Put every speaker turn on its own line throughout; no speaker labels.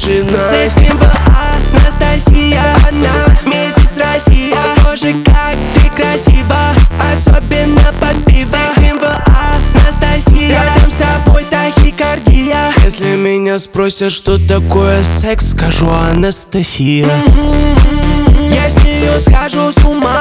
лучше нас.
Секс-символ Анастасия, она миссис Россия. Боже, как ты красива, особенно под пиво. Секс-символ Анастасия, рядом с тобой тахикардия.
Если меня спросят, что такое секс, скажу Анастасия.
Я с нее схожу с ума.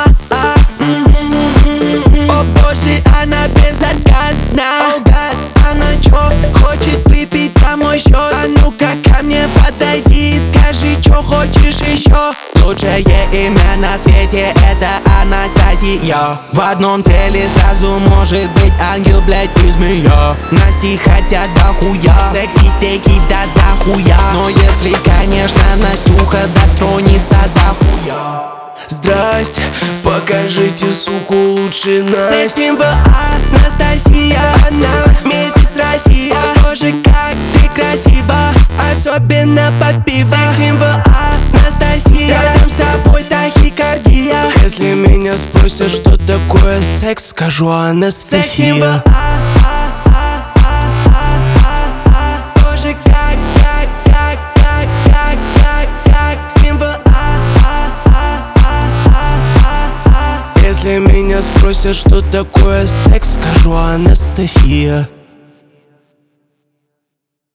О боже, она безотказна. О гад, она чё, хочет выпить за мой счет? А ну-ка ко мне подойди и скажи, чё хочешь еще? Лучшее имя на свете это Анастасия. В одном теле сразу может быть ангел, блядь, и змея. Насти хотят дохуя, секси-теки даст дохуя. Но если, конечно, Настюха дотронется дохуя.
Здрасте, покажите, суку, лучше нас.
Секс-символ Анастасия, она миссис Россия. Боже, как ты красива, особенно под пиво. Секс-символ Анастасия, рядом с тобой тахикардия.
Если меня спросят, что такое секс, скажу Анастасия.
Секс-символ Боже, как символ.
Если меня спросят, что такое секс, скажу Анастасия.